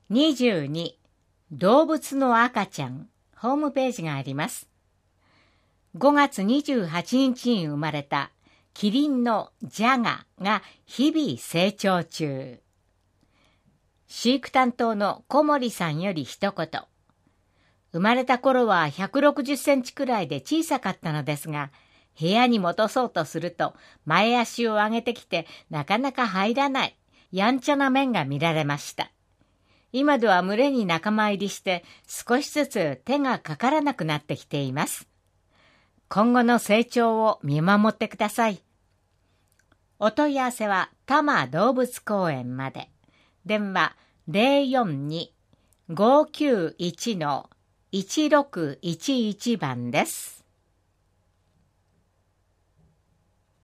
22、動物の赤ちゃん、ホームページがあります。5月28日に生まれたキリンのジャガが日々成長中。飼育担当の小森さんより一言。生まれた頃は160センチくらいで小さかったのですが、部屋に戻そうとすると前足を上げてきてなかなか入らない、やんちゃな面が見られました。今では群れに仲間入りして少しずつ手がかからなくなってきています。今後の成長を見守ってください。お問い合わせは多摩動物公園まで。電話042-591-1611番です。